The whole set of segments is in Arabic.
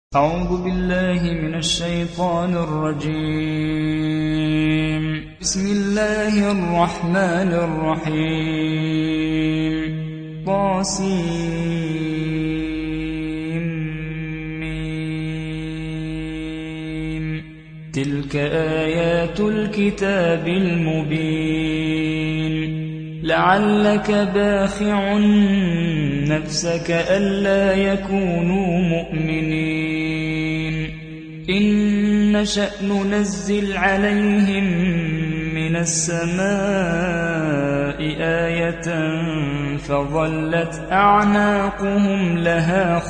أعوذ بالله من الشيطان الرجيم. بسم الله الرحمن الرحيم. طاسيم. تلك آيات الكتاب المبين. لعلك باخع نفسك ألا يكونوا مؤمنين. إن نشأ ننزل عليهم من السماء آية فظلت أعناقهم لها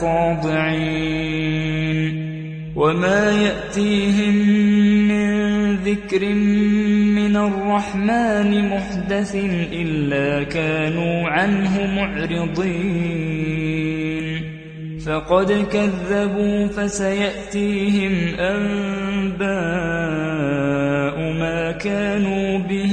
خاضعين. وما يأتيهم من ذكر من الرحمن محدث إلا كانوا عنه معرضين. فقد كذبوا فسيأتيهم أنباء ما كانوا به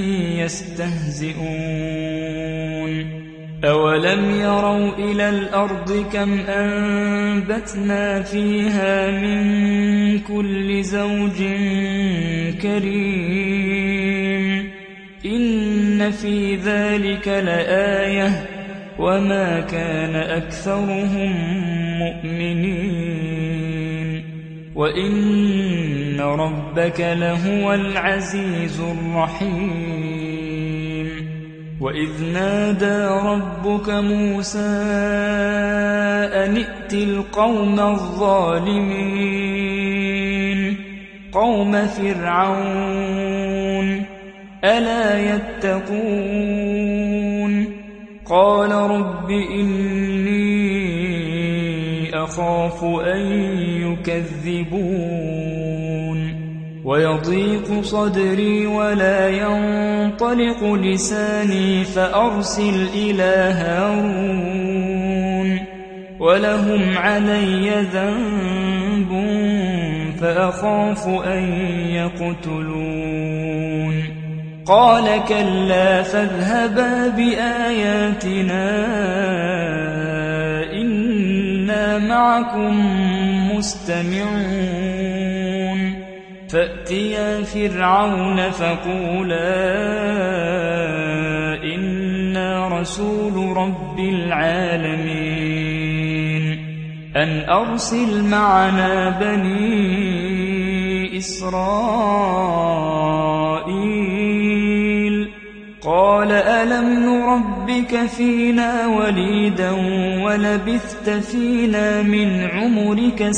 يستهزئون. أولم يروا إلى الأرض كم أنبتنا فيها من كل زوج كريم. إن في ذلك لآية وما كان أكثرهم مؤمنين. وإن ربك لهو العزيز الرحيم. وإذ نادى ربك موسى أن ائت القوم الظالمين قوم فرعون ألا يتقون. قال رب إني أخاف أن يكذبون. ويضيق صدري ولا ينطلق لساني فأرسل إلى هارون ولهم علي ذنب فأخاف أن يقتلون. قال كلا فاذهبا بآياتنا إنا معكم مستمعون. فأتيا فرعون فقولا إنا رسول رب العالمين أن أرسل معنا بني إسرائيل. قال ألم نربك فينا وليدا ولبثت فينا من عمرك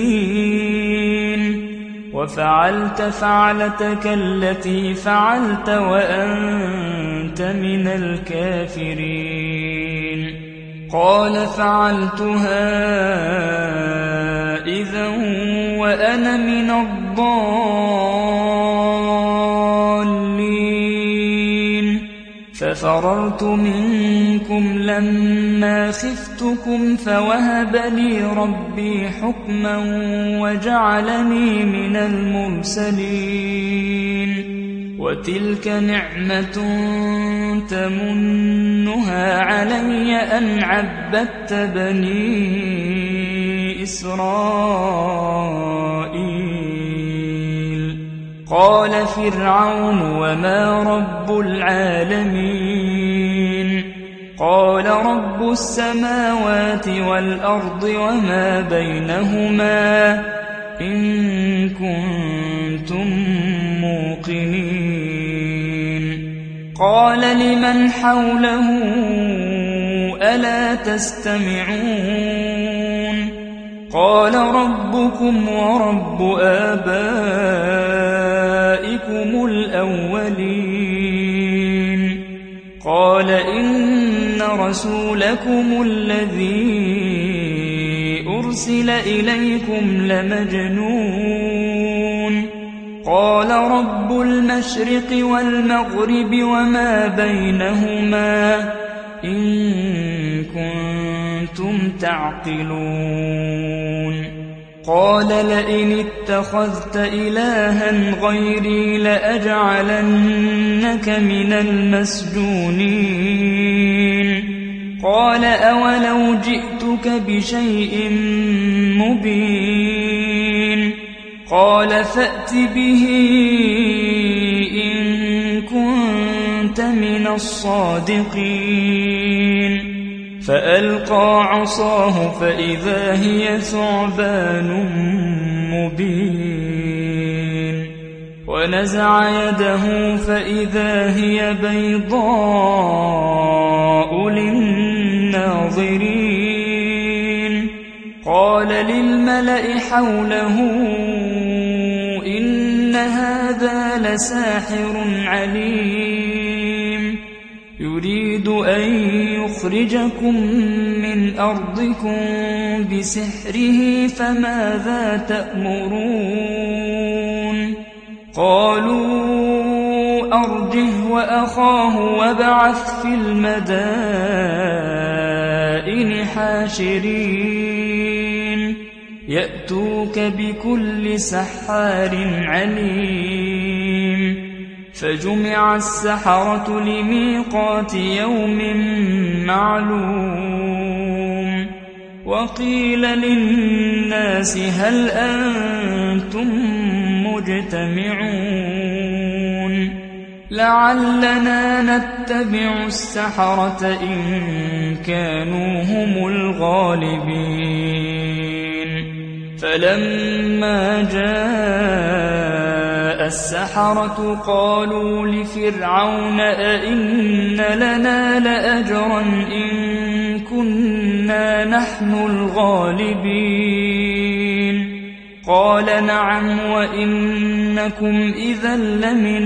سنين وفعلت فعلتك التي فعلت وأنت من الكافرين. قال فعلتها إذا وأنا من الضالين. ففررت منكم لما خفتكم فوهب لي ربي حكما وجعلني من المرسلين. وتلك نعمة تمنها علي أن عبدت بني إسرائيل. قال فرعون وما رب العالمين. قال رب السماوات والأرض وما بينهما إن كنتم موقنين. قال لمن حوله ألا تستمعون. قال ربكم ورب آبائكم الأولين. قال إن رسولكم الذي أرسل إليكم لمجنون. قال رب المشرق والمغرب وما بينهما إن كنتم تعقلون. قال لئن اتخذت إلها غيري لأجعلنك من المسجونين. قال أولو جئتك بشيء مبين. قال فأت به إن كنت من الصادقين فألقى عصاه فإذا هي ثعبان مبين ونزع يده فإذا هي بيضاء للناظرين قال للملأ حوله إن هذا لساحر عليم يريد أن يخرجكم من أرضكم بسحره فماذا تأمرون قالوا أرجه وأخاه وابعث في المدائن حاشرين يأتوك بكل سحار عليم فجمع السحرة لميقات يوم معلوم وقيل للناس هل أنتم مجتمعون لعلنا نتبع السحرة إن كانوا هم الغالبين فلما جاء السحرة قالوا لفرعون أئن لنا لأجرا إن كنا نحن الغالبين قال نعم وإنكم إذا لمن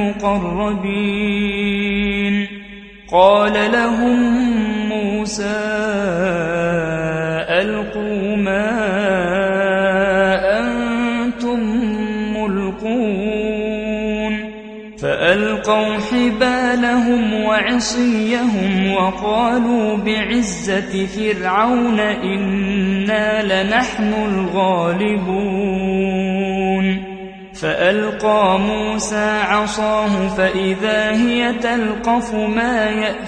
المقربين قال لهم موسى ألقوا ما أنتم ملقون فألقوا حبالهم وعصيهم وقالوا بعزة فرعون إنا لنحن الغالبون فألقى موسى عصاه فإذا هي تلقف ما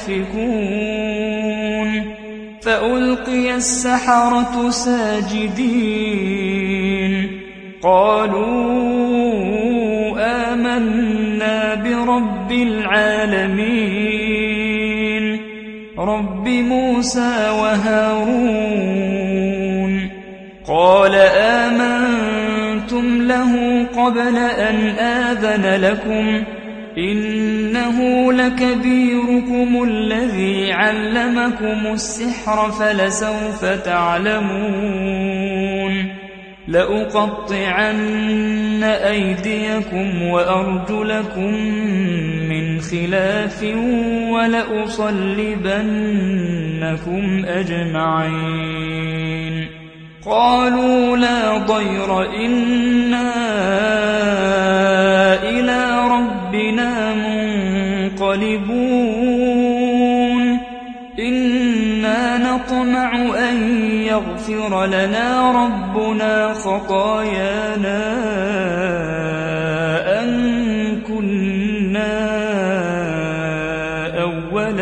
يأفكون فألقي السحرة ساجدين قالوا آمنا برب العالمين رب موسى وهارون قال آمنتم له قبل أن آذن لكم إنه لكبيركم الذي علمكم السحر فلسوف تعلمون لأقطعن أيديكم وأرجلكم من خلاف ولأصلبنكم أجمعين قالوا لا ضير إنا إلى ربنا منقلبون إنا نطمع أن يغفر لنا ربنا خطايانا أن كنا أول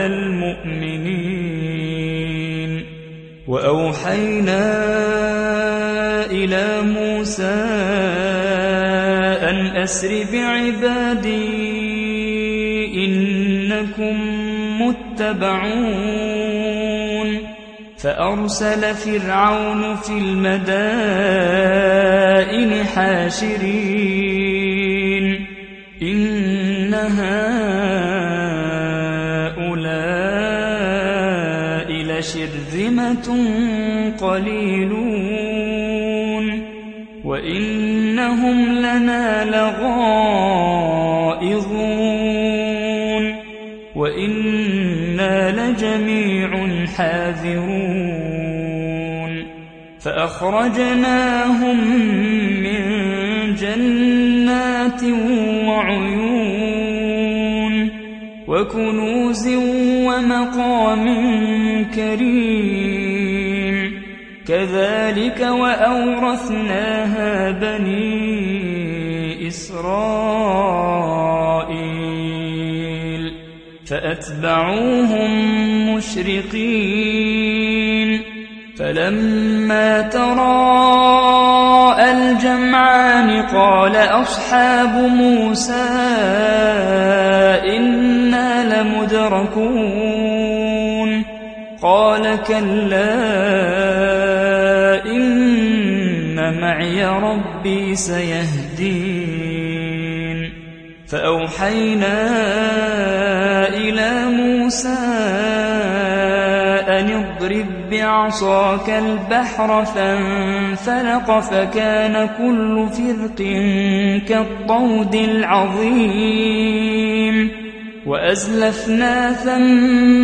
المؤمنين وأوحينا إلى موسى أن أسر بعبادي إنكم متبعون فأرسل فرعون في المدائن حاشرين إن هؤلاء لشرذمة قليلون وإنهم لنا لغائظون وإنا لجميع حاذرون فأخرجناهم من جنات وعيون وكنوز ومقام كريم كذلك وأورثناها بني إسرائيل فأتبعوهم مشرقين فلما تراءى الجمعان قال أصحاب موسى إنا لمدركون قال كلا إن معي ربي سيهدين فأوحينا إلى موسى أن اضرب بعصاك البحر فانفلق فكان كل فرق كالطود العظيم وأزلفنا ثم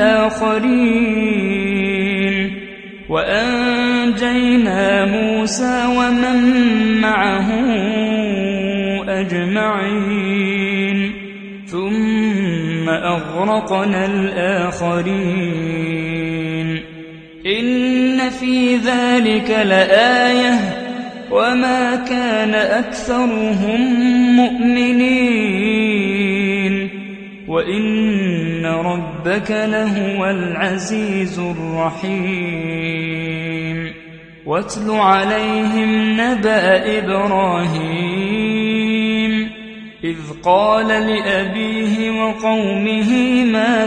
الآخرين وأنجينا موسى ومن معه أجمعين ثم أغرقنا الآخرين إن في ذلك لآية وما كان أكثرهم مؤمنين وإن ربك لهو العزيز الرحيم واتل عليهم نبأ إبراهيم إذ قال لأبيه وقومه ما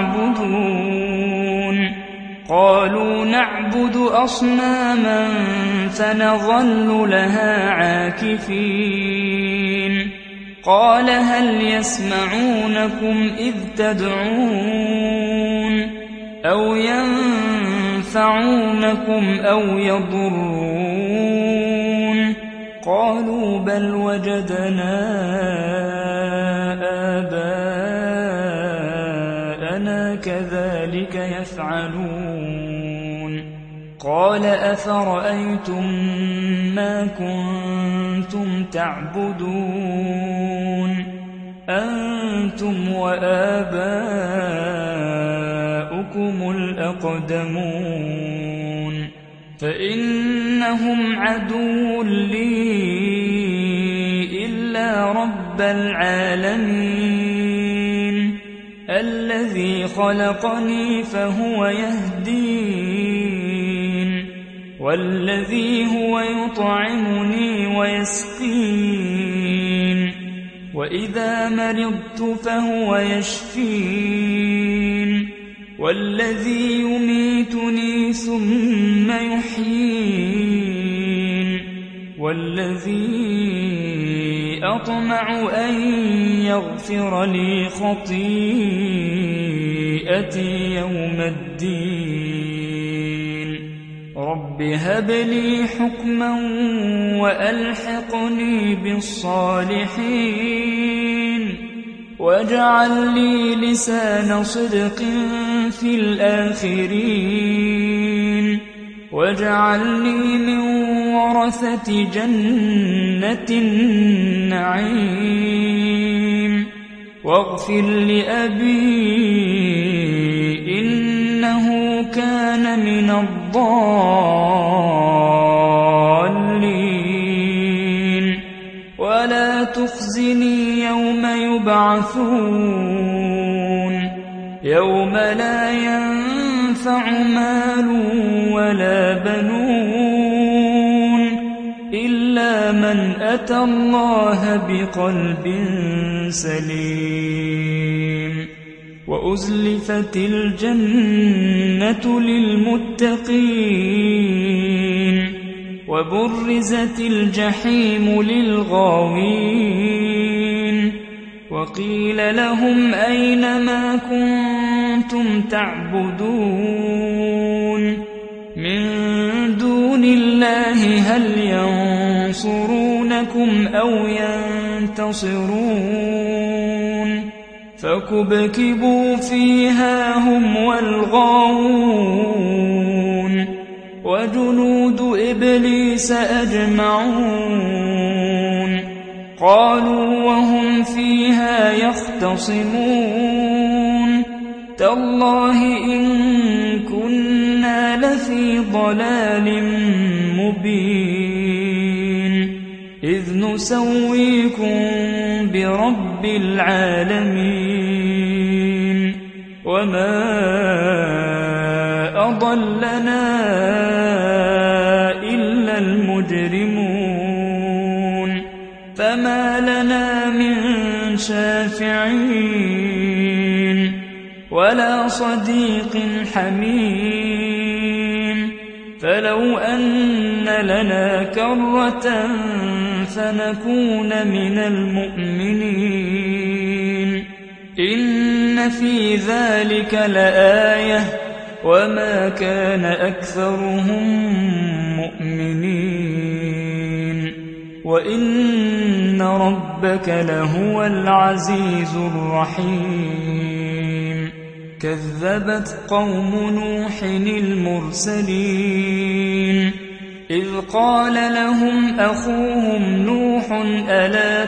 تعبدون قالوا نعبد أصناما فنظل لها عاكفين قال هل يسمعونكم إذ تدعون أو ينفعونكم أو يضرون قالوا بل وجدنا آباءنا كذلك يفعلون قال أفرأيتم ما كنتم تعبدون أنتم وآباؤكم الأقدمون فإنهم عدو لي إلا رب العالمين الذي خلقني فهو يهدين والذي هو يطعمني ويسقين وإذا مرضت فهو يشفين والذي يميتني ثم يحيين والذي أطمع أن يغفر لي خطيئتي يوم الدين رب هب لي حكما وألحقني بالصالحين واجعل لي لسان صدق في الآخرين واجعلني من ورثة جنة النعيم واغفر لأبي إنه كان من الضالين ولا تخزني يوم يبعثون يوم لا ينفع مال ولا بنون إلا من أتى الله بقلب سليم وأزلفت الجنة للمتقين وبرزت الجحيم للغاوين وقيل لهم أين ما كنتم تعبدون من دون الله هل ينصرونكم أو ينتصرون فكبكبوا فيها هم والغاوون وجنود إبليس أجمعون قالوا وهم فيها يختصمون تالله إن كنا لفي ضلال مبين إذ نسويكم برب العالمين وما أضلنا إلا المجرمون فما لنا من شافعين ولا صديق حميم فلو أن لنا كرة فنكون من المؤمنين إن في ذلك لآية وما كان أكثرهم مؤمنين وإن ربك لهو العزيز الرحيم كذبت قوم نوح المرسلين إذ قال لهم أخوهم نوح ألا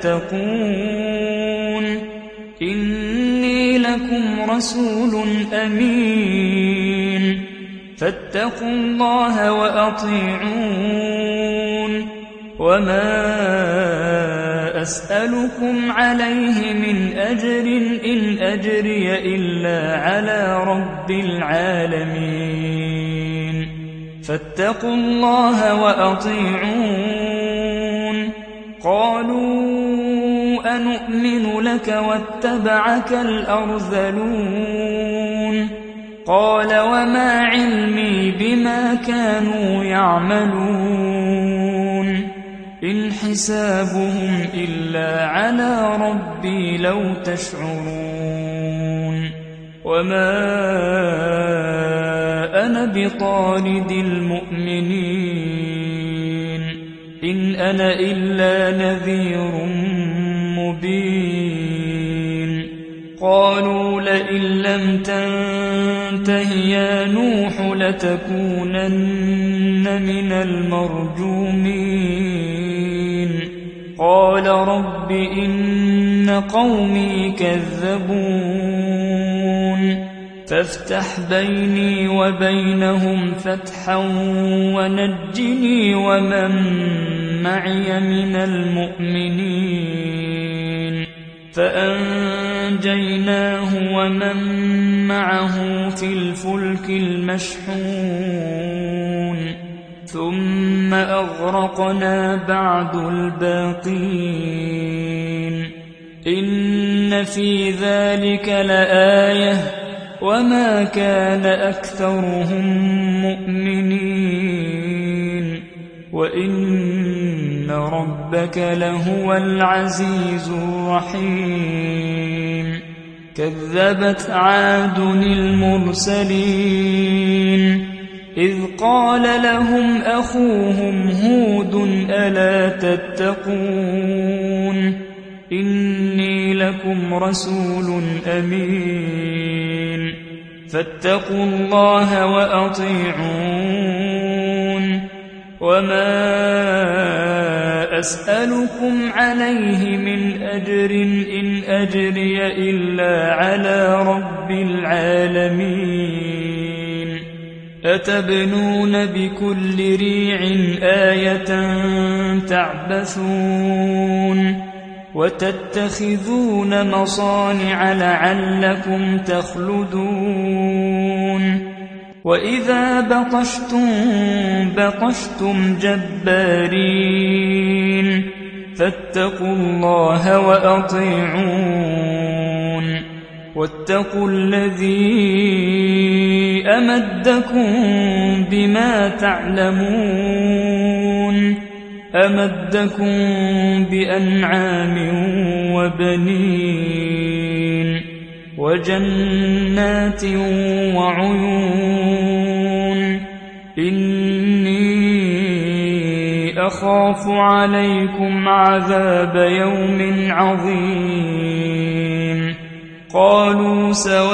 تتقون إني لكم رسول أمين فاتقوا الله وأطيعون وما أسألكم عليه من أجر إن أجري إلا على رب العالمين فاتقوا الله وأطيعون قالوا أنؤمن لك واتبعك الأرذلون قال وما علمي بما كانوا يعملون إن حسابهم إلا على ربي لو تشعرون وما أنا بطارد المؤمنين إن أنا إلا نذير مبين قالوا لئن لم تنته يا نوح لتكونن من المرجومين قال رب إن قومي كذبون فافتح بيني وبينهم فتحا ونجني ومن معي من المؤمنين فأنجيناه ومن معه في الفلك المشحون ثم أغرقنا بعد الباقين إن في ذلك لآية وما كان أكثرهم مؤمنين وإن ربك لهو العزيز الرحيم كذبت عاد المرسلين إذ قال لهم أخوهم هود ألا تتقون إني لكم رسول أمين فاتقوا الله وأطيعون وما أسألكم عليه من أجر إن أجري إلا على رب العالمين أتبنون بكل ريع آية تعبثون وتتخذون مصانع لعلكم تخلدون وإذا بطشتم جبارين فاتقوا الله وأطيعون واتقوا الذي أمدكم بما تعلمون أمدكم بأنعام وبنين وجنات وعيون إني أخاف عليكم عذاب يوم عظيم قالوا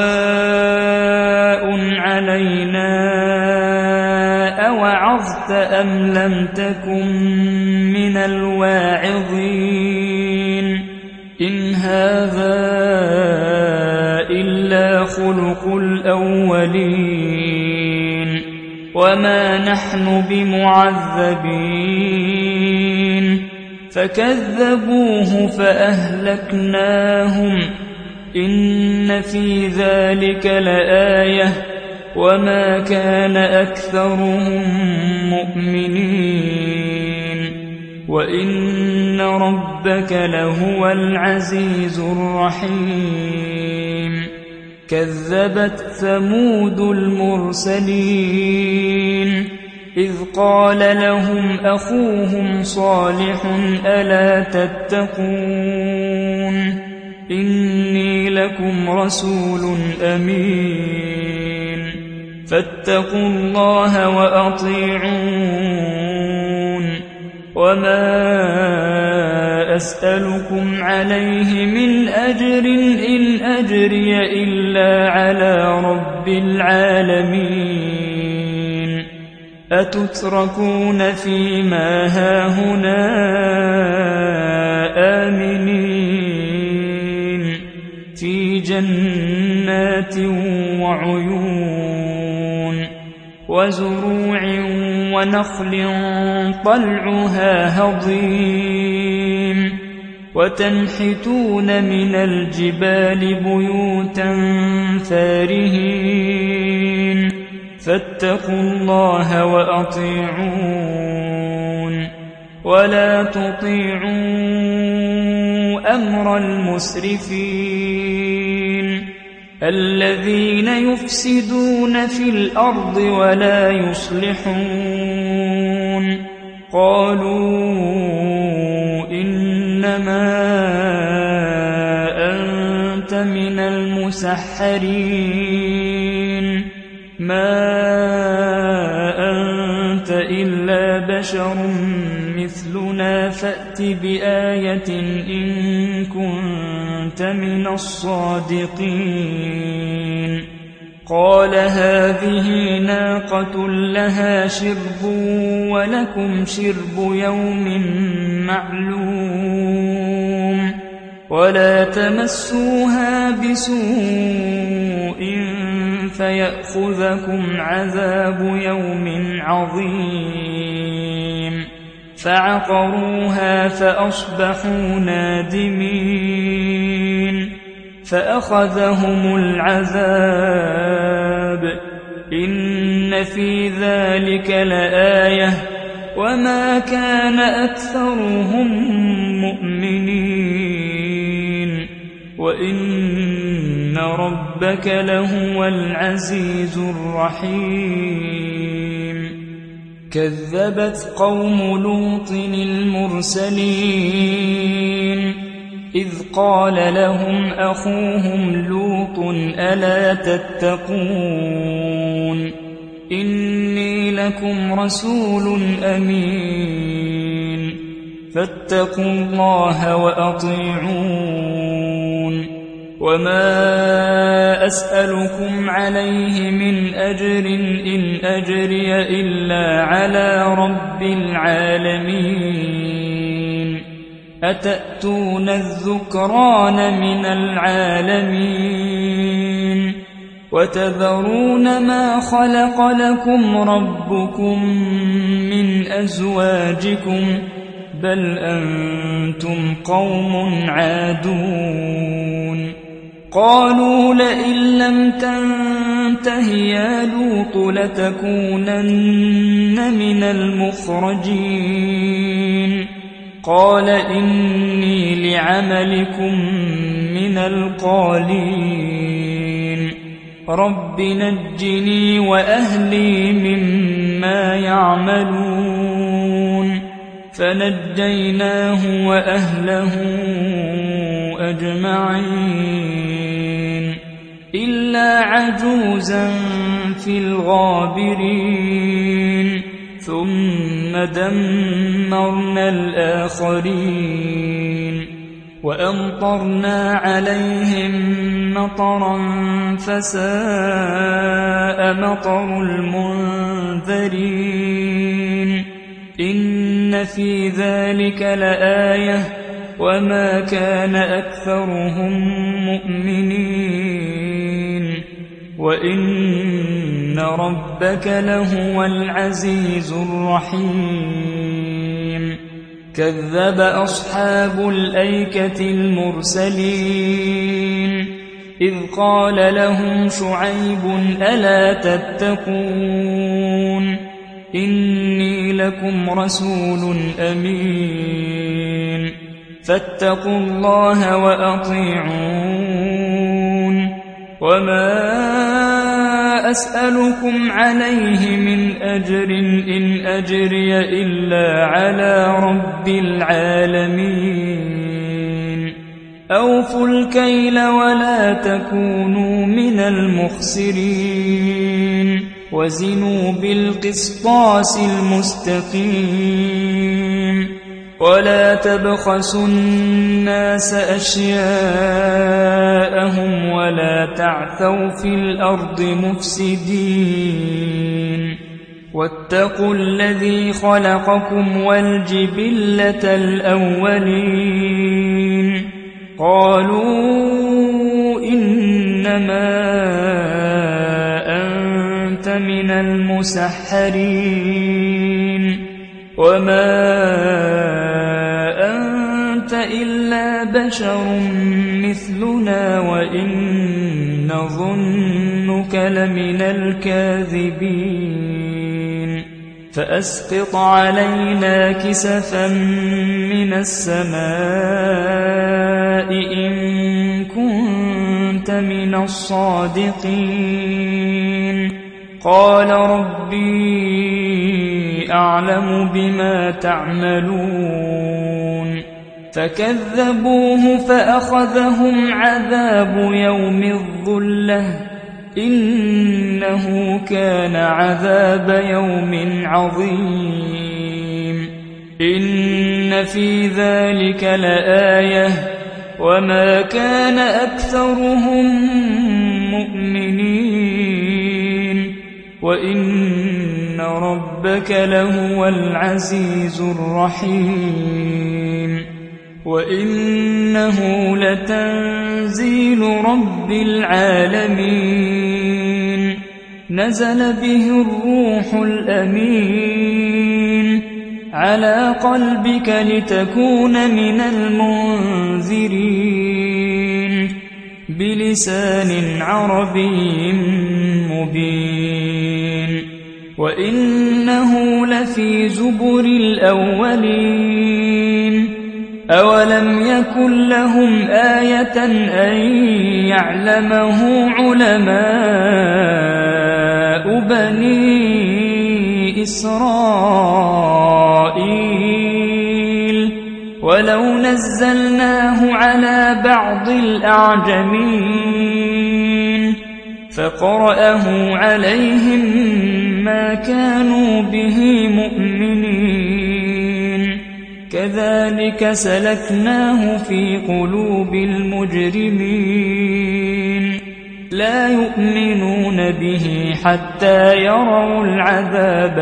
سواء علينا أوعظت أم لم تكن من الواعظين إن هذا إلا خلق الأولين وما نحن بمعذبين فكذبوه فأهلكناهم إن في ذلك لآية وما كان أكثرهم مؤمنين وإن ربك لهو العزيز الرحيم كذبت ثمود المرسلين إذ قال لهم أخوهم صالح ألا تتقون إني لكم رسول أمين فاتقوا الله وأطيعون وما أسألكم عليه من أجر إن أجري إلا على رب العالمين أتتركون فيما هاهنا آمنين في جنات وعيون وزروع ونخل طلعها هضيم وتنحتون من الجبال بيوتا فارهين فاتقوا الله وأطيعون ولا تطيعوا أمر المسرفين الذين يفسدون في الأرض ولا يصلحون قالوا إنما أنت من المسحرين ما أنت إلا بشر مثلنا فأت بآية إن كنت من الصادقين قال هذه ناقة لها شرب ولكم شرب يوم معلوم ولا تمسوها بسوء فيأخذكم عذاب يوم عظيم فعقروها فأصبحوا نادمين فأخذهم العذاب إن في ذلك لآية وما كان أكثرهم مؤمنين وإن ربك لهو العزيز الرحيم كذبت قوم لوط المرسلين إذ قال لهم أخوهم لوط ألا تتقون إني لكم رسول أمين فاتقوا الله وأطيعون وما أسألكم عليه من أجر إن أجري إلا على رب العالمين أتأتون الذكران من العالمين وتذرون ما خلق لكم ربكم من أزواجكم بل أنتم قوم عادون قالوا لئن لم تنته يا لوط لتكونن من المخرجين قال إني لعملكم من القالين رب نجني وأهلي مما يعملون فنجيناه وأهله أجمعين إلا عجوزا في الغابرين ثم دمرنا الآخرين وأمطرنا عليهم مطرا فساء مطر المنذرين إن في ذلك لآية وما كان أكثرهم مؤمنين وإن ربك لهو العزيز الرحيم كذب أصحاب الأيكة المرسلين إذ قال لهم شعيب ألا تتقون إني لكم رسول أمين فاتقوا الله وأطيعون وما أسألكم عليه من أجر إن أجري إلا على رب العالمين أوفوا الكيل ولا تكونوا من المخسرين وزنوا بالقسطاس المستقيم ولا تبخسوا الناس أشياءهم ولا تعثوا في الأرض مفسدين واتقوا الذي خلقكم والجبلة الأولين قالوا إنما أنت من المسحرين وما أنت إلا بشر مثلنا وإن نظنك لمن الكاذبين فأسقط علينا كسفا من السماء إن كنت من الصادقين قال ربي أعلم بما تعملون فكذبوه فأخذهم عذاب يوم الظلة إنه كان عذاب يوم عظيم إن في ذلك لآية وما كان أكثرهم مؤمنين وإن ربك لهو العزيز الرحيم وإنه لتنزيل رب العالمين نزل به الروح الأمين على قلبك لتكون من المنذرين بلسان عربي مبين وإنه لفي زبر الأولين أولم يكن لهم آية أن يعلمه علماء بني إسرائيل ولو نزلناه على بعض الأعجمين فقرأه عليهم ما كانوا به مؤمنين كذلك سلكناه في قلوب المجرمين لا يؤمنون به حتى يروا العذاب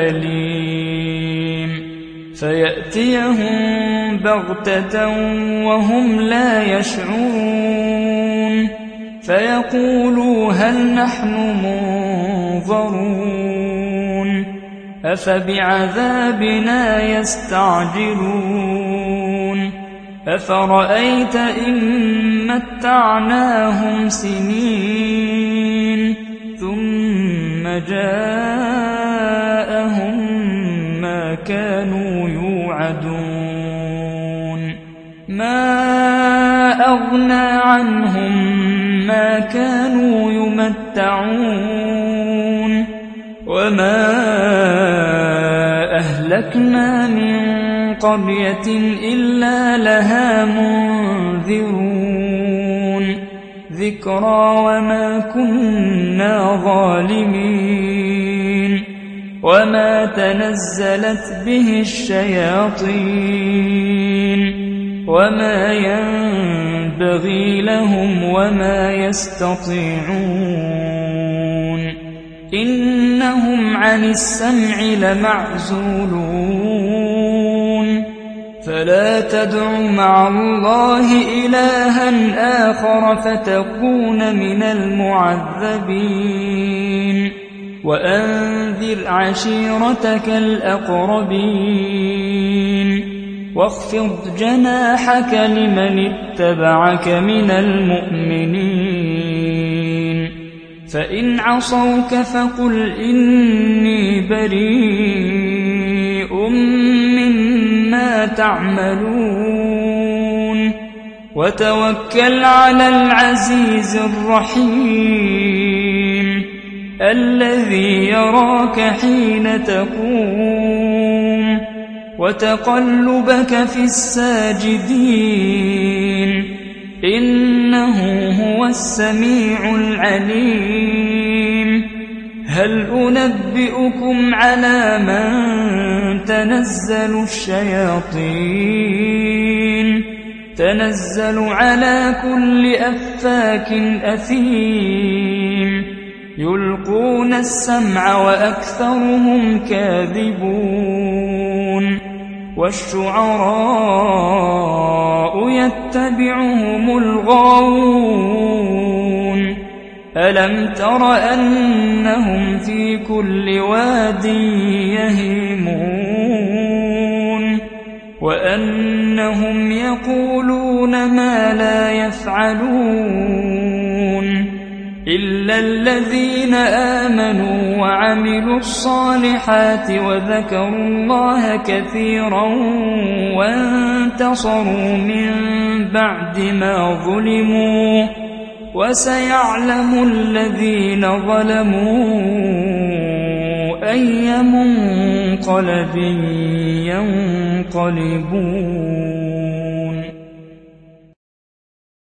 الأليم فيأتيهم بغتة وهم لا يشعرون فيقولوا هل نحن منظرون أفبعذابنا يستعجلون أفرأيت إن متعناهم سنين ثم جاءهم ما كانوا يوعدون ما أغنى عنهم ما كانوا يمتعون وما أهلكنا من قرية إلا لها منذرون ذكرى وما كنا ظالمين وما تنزلت به الشياطين وما ينبغي لهم وما يستطيعون إنهم عن السمع لمعزولون فلا تدع مع الله إلها آخر فتكون من المعذبين وأنذر عشيرتك الأقربين واخفض جناحك لمن اتبعك من المؤمنين فإن عصوك فقل إني بريء مما تعملون وتوكل على العزيز الرحيم الذي يراك حين تقوم وتقلبك في الساجدين إنه هو السميع العليم هل أنبئكم على من تنزل الشياطين تنزل على كل أفاك أثيم يلقون السمع وأكثرهم كاذبون والشعراء يتبعهم الغاوون ألم تر أنهم في كل واد يهيمون وأنهم يقولون ما لا يفعلون إلا الذين آمنوا وعملوا الصالحات وذكروا الله كثيرا وانتصروا من بعد ما ظلموا وسيعلم الذين ظلموا أي منقلب ينقلبون